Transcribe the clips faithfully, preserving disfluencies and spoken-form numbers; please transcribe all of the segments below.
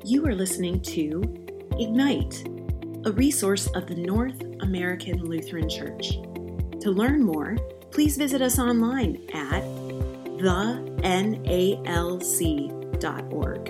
You are listening to Ignite, a resource of the North American Lutheran Church. To learn more, please visit us online at the N A L C dot org.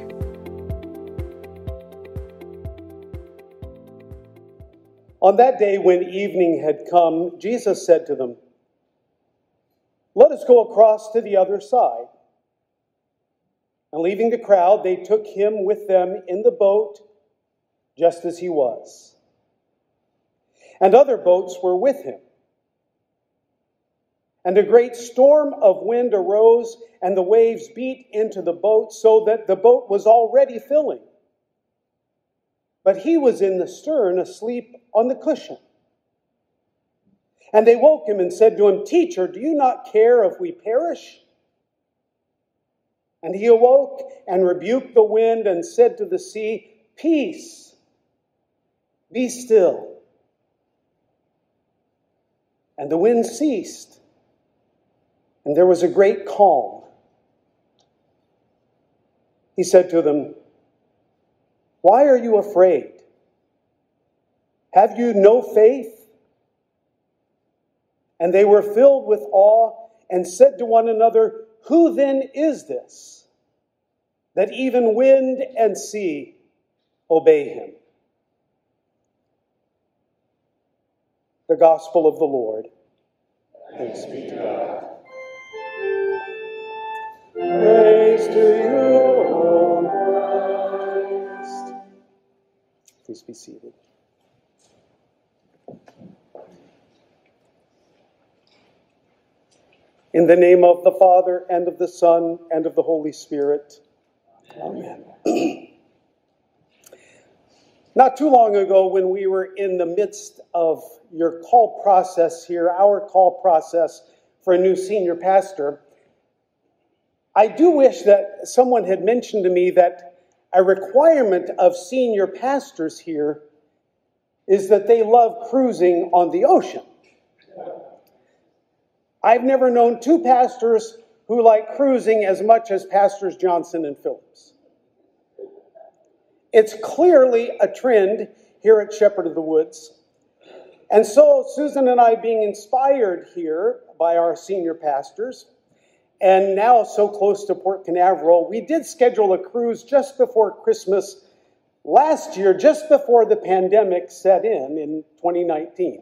On that day when evening had come, Jesus said to them, "Let us go across to the other side." And leaving the crowd, they took him with them in the boat, just as he was. And other boats were with him. And a great storm of wind arose, and the waves beat into the boat, so that the boat was already filling. But he was in the stern, asleep on the cushion. And they woke him and said to him, "Teacher, do you not care if we perish?" And he awoke and rebuked the wind and said to the sea, "Peace, be still." And the wind ceased, and there was a great calm. He said to them, "Why are you afraid? Have you no faith?" And they were filled with awe and said to one another, "Who then is this, that even wind and sea obey him?" The Gospel of the Lord. Thanks be to God. Praise to you, O Christ. Please be seated. In the name of the Father, and of the Son, and of the Holy Spirit. Amen. Amen. Not too long ago, when we were in the midst of your call process here, our call process for a new senior pastor, I do wish that someone had mentioned to me that a requirement of senior pastors here is that they love cruising on the ocean. I've never known two pastors who like cruising as much as Pastors Johnson and Phillips. It's clearly a trend here at Shepherd of the Woods. And so Susan and I, being inspired here by our senior pastors, and now so close to Port Canaveral, we did schedule a cruise just before Christmas last year, just before the pandemic set in in twenty nineteen.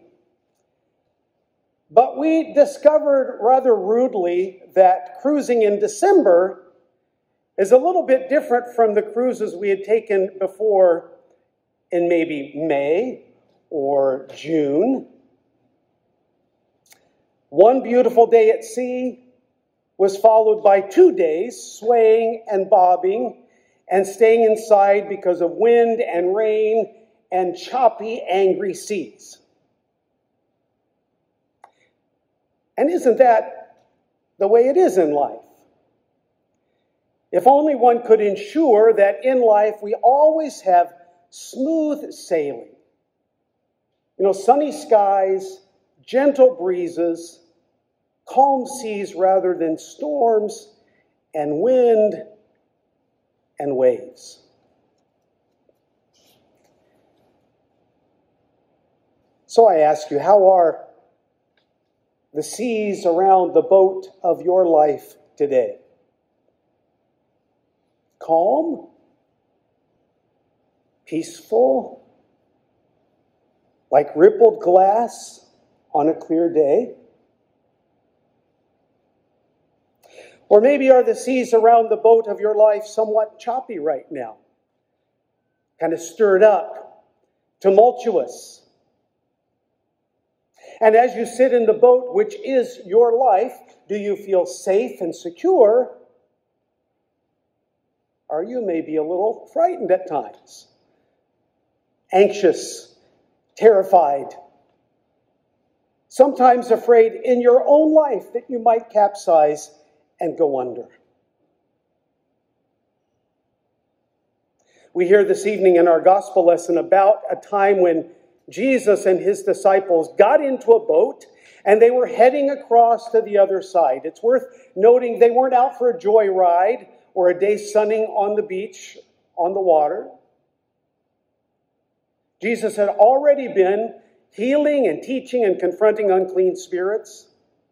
But we discovered rather rudely that cruising in December is a little bit different from the cruises we had taken before in maybe May or June. One beautiful day at sea was followed by two days swaying and bobbing and staying inside because of wind and rain and choppy, angry seas. And isn't that the way it is in life? If only one could ensure that in life we always have smooth sailing. You know, sunny skies, gentle breezes, calm seas rather than storms, and wind and waves. So I ask you, how are the seas around the boat of your life today? Calm? Peaceful? Like rippled glass on a clear day? Or maybe are the seas around the boat of your life somewhat choppy right now? Kind of stirred up, tumultuous. And as you sit in the boat, which is your life, do you feel safe and secure? Or you may be a little frightened at times, anxious, terrified, sometimes afraid in your own life that you might capsize and go under. We hear this evening in our gospel lesson about a time when Jesus and his disciples got into a boat and they were heading across to the other side. It's worth noting they weren't out for a joyride or a day sunning on the beach on the water. Jesus had already been healing and teaching and confronting unclean spirits.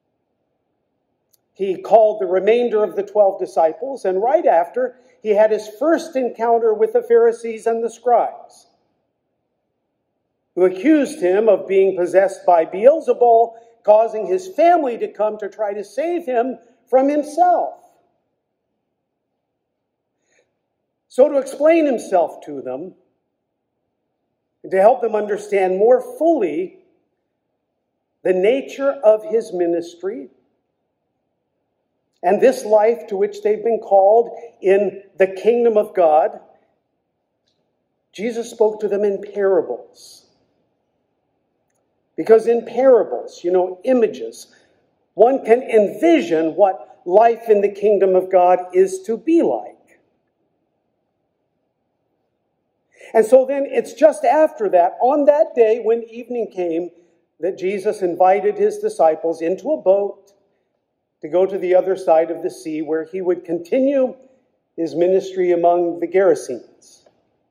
He called the remainder of the twelve disciples, and right after, he had his first encounter with the Pharisees and the scribes, who accused him of being possessed by Beelzebul, causing his family to come to try to save him from himself. So to explain himself to them, and to help them understand more fully the nature of his ministry and this life to which they've been called in the kingdom of God, Jesus spoke to them in parables. Because in parables, you know, images, one can envision what life in the kingdom of God is to be like. And so then it's just after that, on that day when evening came, that Jesus invited his disciples into a boat to go to the other side of the sea, where he would continue his ministry among the Gerasenes.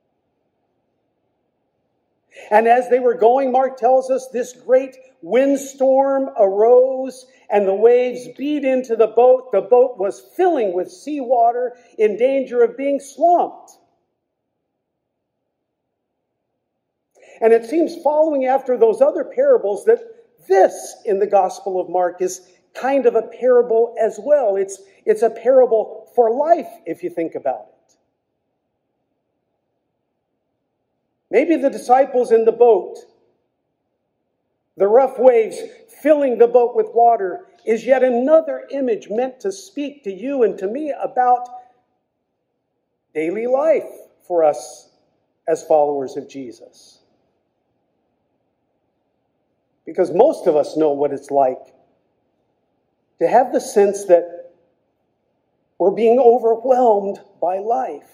And as they were going, Mark tells us, this great windstorm arose and the waves beat into the boat. The boat was filling with seawater, in danger of being swamped. And it seems, following after those other parables, that this in the Gospel of Mark is kind of a parable as well. It's, it's a parable for life, if you think about it. Maybe the disciples in the boat, the rough waves filling the boat with water, is yet another image meant to speak to you and to me about daily life for us as followers of Jesus. Because most of us know what it's like to have the sense that we're being overwhelmed by life.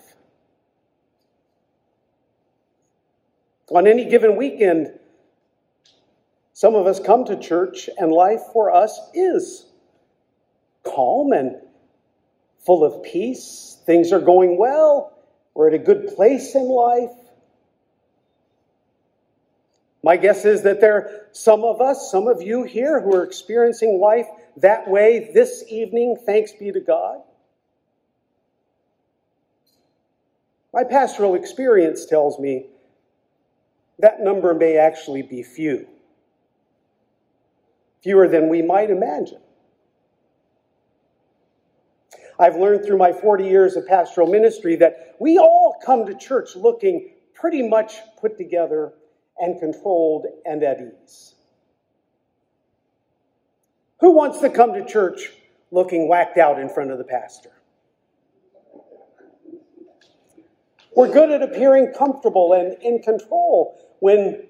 On any given weekend, some of us come to church and life for us is calm and full of peace. Things are going well. We're at a good place in life. My guess is that there are some of us, some of you here, who are experiencing life that way this evening, thanks be to God. My pastoral experience tells me that number may actually be few. Fewer than we might imagine. I've learned through my forty years of pastoral ministry that we all come to church looking pretty much put together and controlled and at ease. Who wants to come to church looking whacked out in front of the pastor? We're good at appearing comfortable and in control when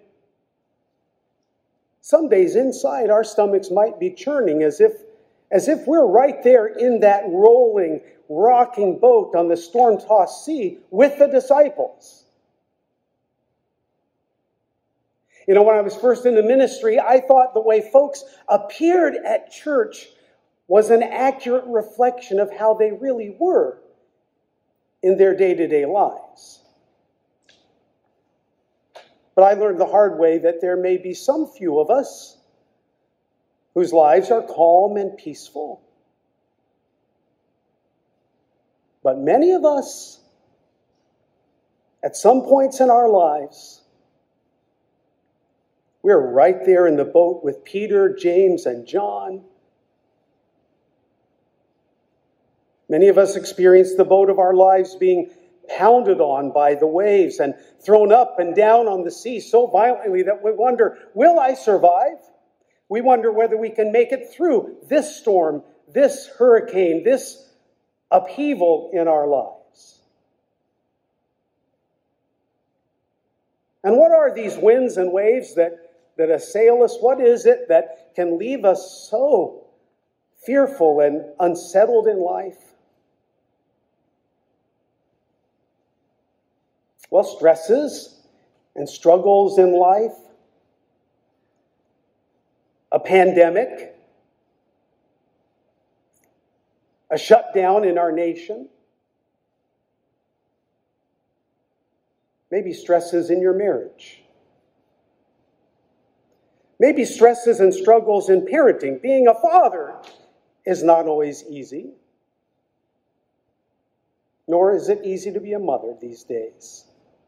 some days inside our stomachs might be churning as if, as if we're right there in that rolling, rocking boat on the storm-tossed sea with the disciples. You know, when I was first in the ministry, I thought the way folks appeared at church was an accurate reflection of how they really were in their day-to-day lives. But I learned the hard way that there may be some few of us whose lives are calm and peaceful. But many of us, at some points in our lives, we're right there in the boat with Peter, James, and John. Many of us experience the boat of our lives being pounded on by the waves and thrown up and down on the sea so violently that we wonder, will I survive? We wonder whether we can make it through this storm, this hurricane, this upheaval in our lives. And what are these winds and waves that that assail us? What is it that can leave us so fearful and unsettled in life? Well, stresses and struggles in life, a pandemic, a shutdown in our nation, maybe stresses in your marriage. Maybe stresses and struggles in parenting. Being a father is not always easy, nor is it easy to be a mother these days.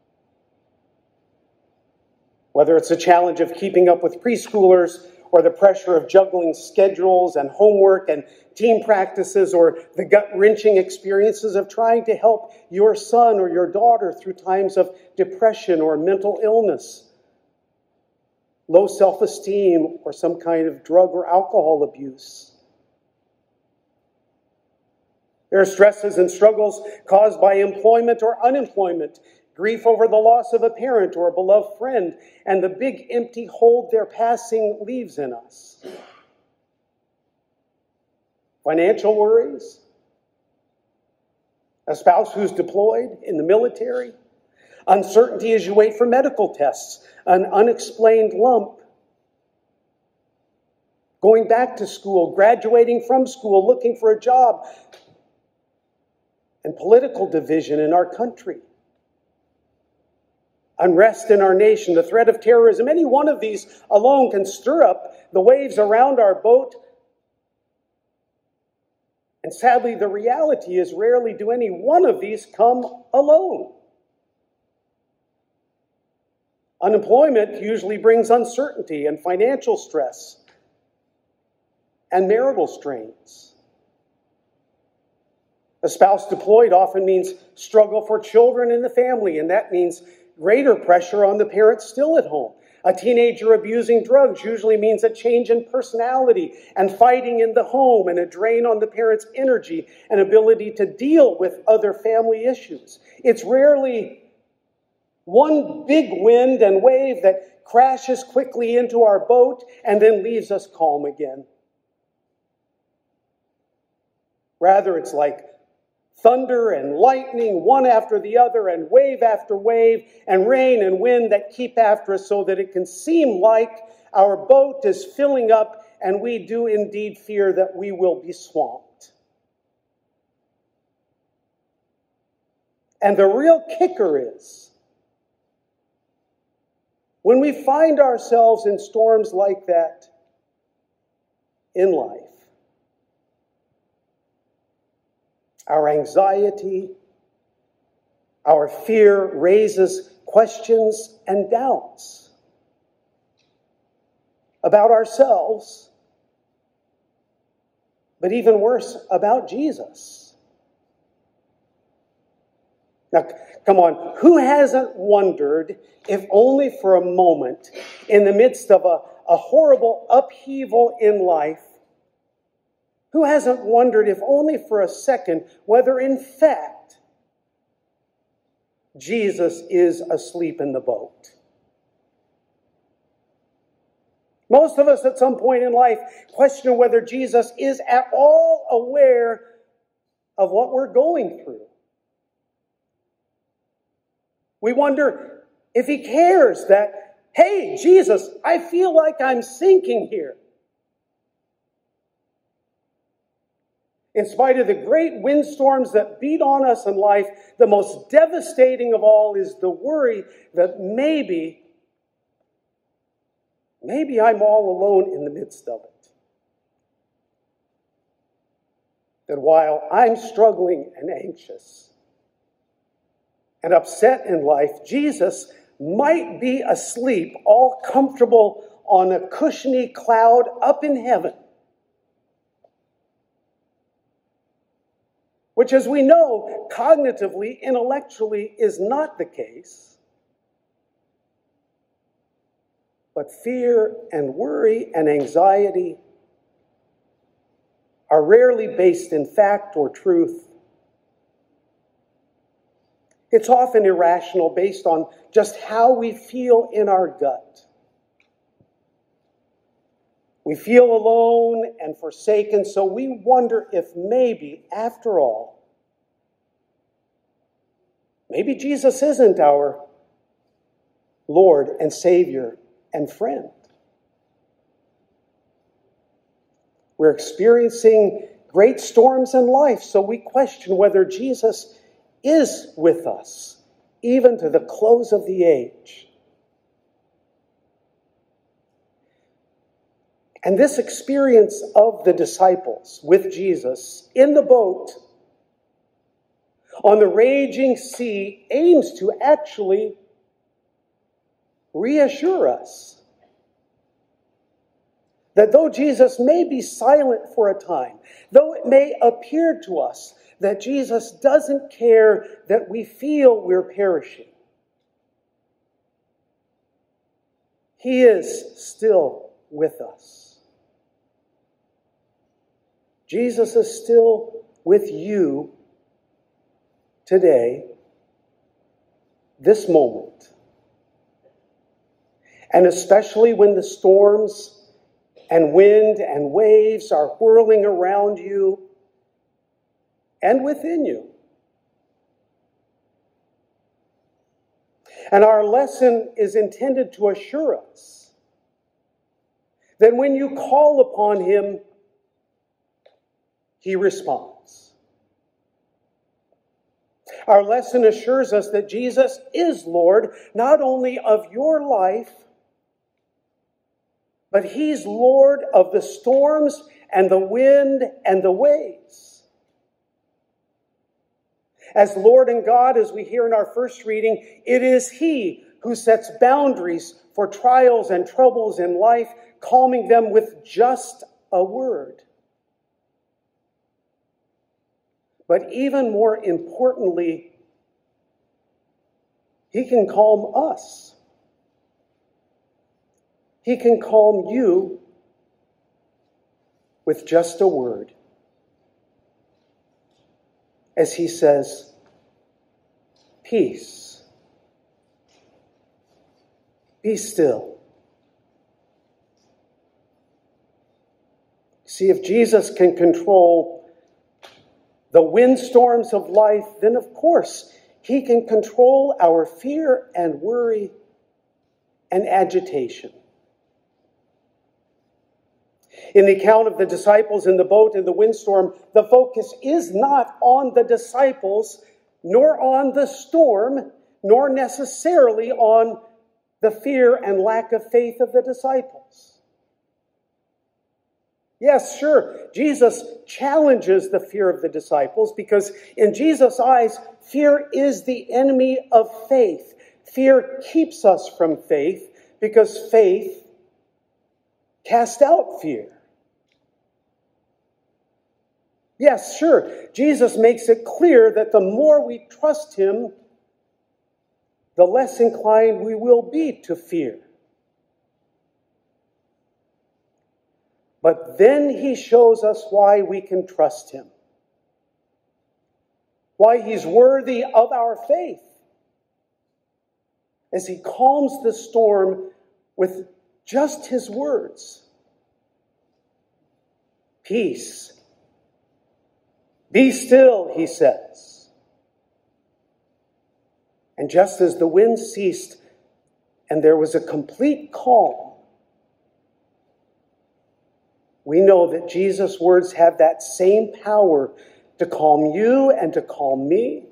Whether it's a challenge of keeping up with preschoolers, or the pressure of juggling schedules and homework and team practices, or the gut-wrenching experiences of trying to help your son or your daughter through times of depression or mental illness, low self-esteem, or some kind of drug or alcohol abuse. There are stresses and struggles caused by employment or unemployment, grief over the loss of a parent or a beloved friend, and the big empty hole their passing leaves in us. Financial worries, a spouse who's deployed in the military, uncertainty as you wait for medical tests, an unexplained lump, going back to school, graduating from school, looking for a job, and political division in our country. Unrest in our nation, the threat of terrorism. Any one of these alone can stir up the waves around our boat. And sadly, the reality is rarely do any one of these come alone. Unemployment usually brings uncertainty and financial stress and marital strains. A spouse deployed often means struggle for children in the family, and that means greater pressure on the parents still at home. A teenager abusing drugs usually means a change in personality and fighting in the home, and a drain on the parents' energy and ability to deal with other family issues. It's rarely one big wind and wave that crashes quickly into our boat and then leaves us calm again. Rather, it's like thunder and lightning, one after the other, and wave after wave, and rain and wind that keep after us, so that it can seem like our boat is filling up, and we do indeed fear that we will be swamped. And the real kicker is, when we find ourselves in storms like that in life, our anxiety, our fear raises questions and doubts about ourselves, but even worse, about Jesus. Now, come on, who hasn't wondered, if only for a moment, in the midst of a, a horrible upheaval in life, who hasn't wondered, if only for a second, whether in fact Jesus is asleep in the boat? Most of us at some point in life question whether Jesus is at all aware of what we're going through. We wonder if he cares that, hey, Jesus, I feel like I'm sinking here. In spite of the great windstorms that beat on us in life, the most devastating of all is the worry that maybe, maybe I'm all alone in the midst of it. That while I'm struggling and anxious and upset in life, Jesus might be asleep, all comfortable on a cushiony cloud up in heaven. Which, as we know, cognitively, intellectually, is not the case. But fear and worry and anxiety are rarely based in fact or truth. It's often irrational, based on just how we feel in our gut. We feel alone and forsaken, so we wonder if maybe, after all, maybe Jesus isn't our Lord and Savior and friend. We're experiencing great storms in life, so we question whether Jesus is with us, even to the close of the age. And this experience of the disciples with Jesus in the boat on the raging sea aims to actually reassure us that though Jesus may be silent for a time, though it may appear to us that Jesus doesn't care that we feel we're perishing, He is still with us. Jesus is still with you today, this moment. And especially when the storms and wind and waves are whirling around you and within you. And our lesson is intended to assure us that when you call upon Him, He responds. Our lesson assures us that Jesus is Lord, not only of your life, but He's Lord of the storms and the wind and the waves. As Lord and God, as we hear in our first reading, it is He who sets boundaries for trials and troubles in life, calming them with just a word. But even more importantly, He can calm us. He can calm you with just a word. As He says, peace. Be still. See, if Jesus can control the windstorms of life, then of course He can control our fear and worry and agitation. In the account of the disciples in the boat in the windstorm, the focus is not on the disciples, nor on the storm, nor necessarily on the fear and lack of faith of the disciples. Yes, sure, Jesus challenges the fear of the disciples because in Jesus' eyes, fear is the enemy of faith. Fear keeps us from faith because faith casts out fear. Yes, sure, Jesus makes it clear that the more we trust Him, the less inclined we will be to fear. But then He shows us why we can trust Him. Why He's worthy of our faith. As He calms the storm with just His words. Peace. Be still, He says. And just as the wind ceased and there was a complete calm, we know that Jesus' words have that same power to calm you and to calm me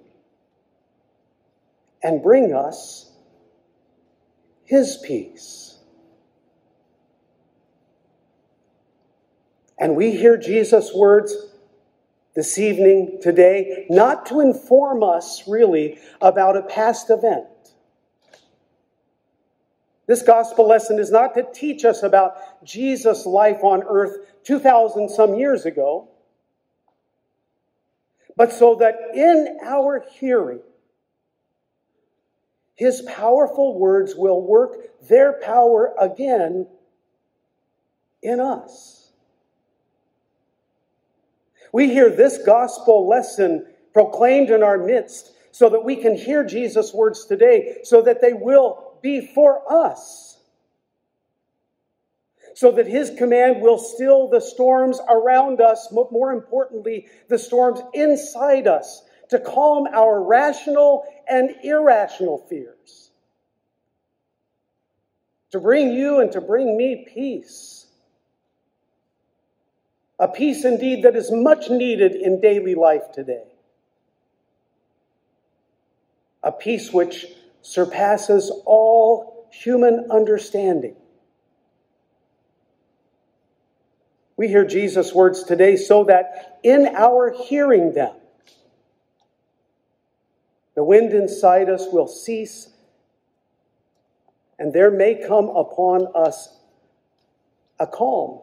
and bring us His peace. And we hear Jesus' words this evening, today, not to inform us really about a past event. This gospel lesson is not to teach us about Jesus' life on earth two thousand some years ago, but so that in our hearing, His powerful words will work their power again in us. We hear this gospel lesson proclaimed in our midst so that we can hear Jesus' words today, so that they will be for us. So that His command will still the storms around us, but more importantly, the storms inside us, to calm our rational and irrational fears. To bring you and to bring me peace. A peace indeed that is much needed in daily life today. A peace which surpasses all human understanding. We hear Jesus' words today so that in our hearing them, the wind inside us will cease, and there may come upon us a calm.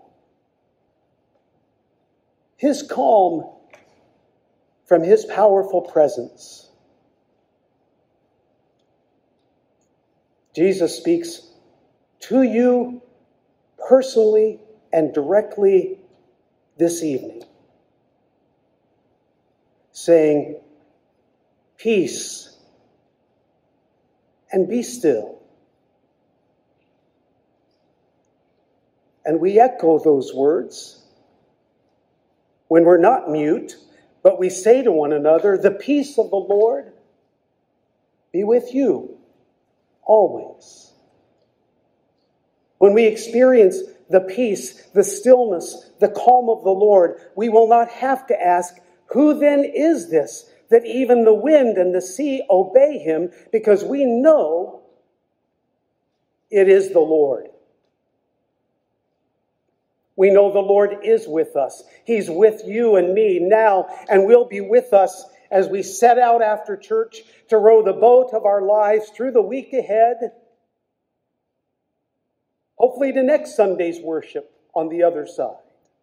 His calm from His powerful presence. Jesus speaks to you personally and directly this evening, saying, "Peace, and be still." And we echo those words when we're not mute, but we say to one another, "The peace of the Lord be with you always." When we experience the peace, the stillness, the calm of the Lord, we will not have to ask, "Who then is this that even the wind and the sea obey Him?" Because we know it is the Lord. We know the Lord is with us. He's with you and me now, and will be with us as we set out after church to row the boat of our lives through the week ahead. Hopefully to next Sunday's worship on the other side.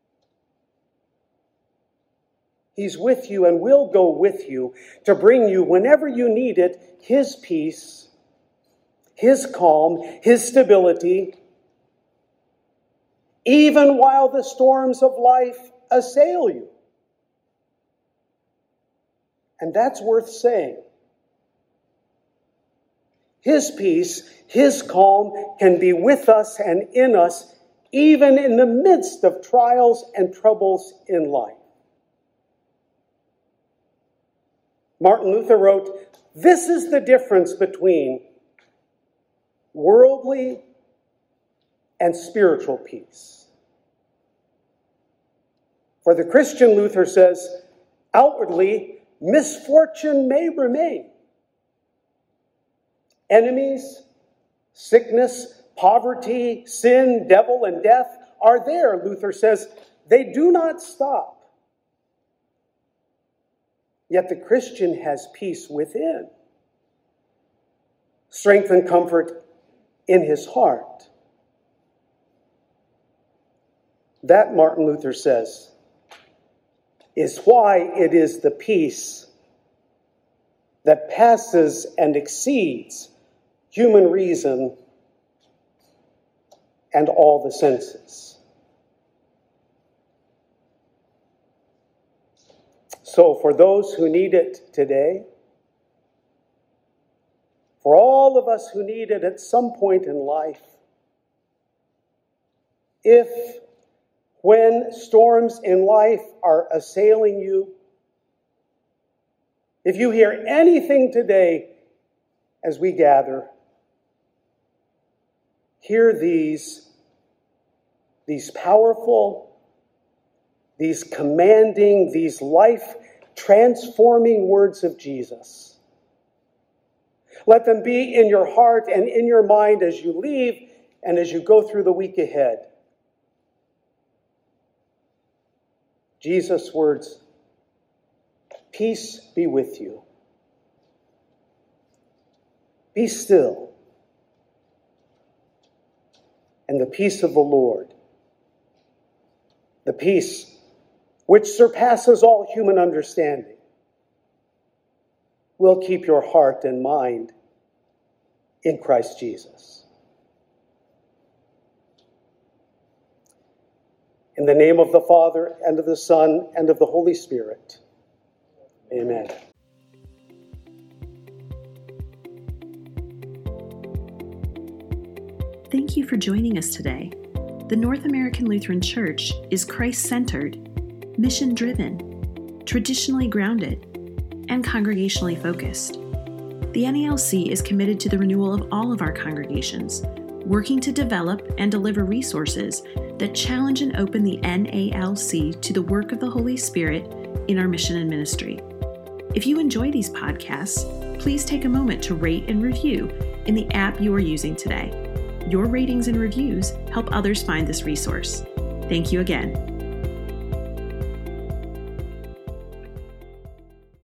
He's with you and will go with you to bring you, whenever you need it, His peace, His calm, His stability, even while the storms of life assail you. And that's worth saying. His peace, His calm can be with us and in us, even in the midst of trials and troubles in life. Martin Luther wrote, "This is the difference between worldly and spiritual peace." For the Christian, Luther says, outwardly, misfortune may remain. Enemies, sickness, poverty, sin, devil, and death are there, Luther says. They do not stop. Yet the Christian has peace within, strength and comfort in his heart. That, Martin Luther says, is why it is the peace that passes and exceeds human reason and all the senses. So for those who need it today, for all of us who need it at some point in life, if when storms in life are assailing you, if you hear anything today as we gather, hear these, these powerful, these commanding, these life-transforming words of Jesus. Let them be in your heart and in your mind as you leave and as you go through the week ahead. Jesus' words, "Peace be with you. Be still. And the peace of the Lord, the peace which surpasses all human understanding, will keep your heart and mind in Christ Jesus." In the name of the Father, and of the Son, and of the Holy Spirit. Amen. Thank you for joining us today. The North American Lutheran Church is Christ-centered, mission-driven, traditionally grounded, and congregationally focused. The N A L C is committed to the renewal of all of our congregations, working to develop and deliver resources that challenge and open the N A L C to the work of the Holy Spirit in our mission and ministry. If you enjoy these podcasts, please take a moment to rate and review in the app you are using today. Your ratings and reviews help others find this resource. Thank you again.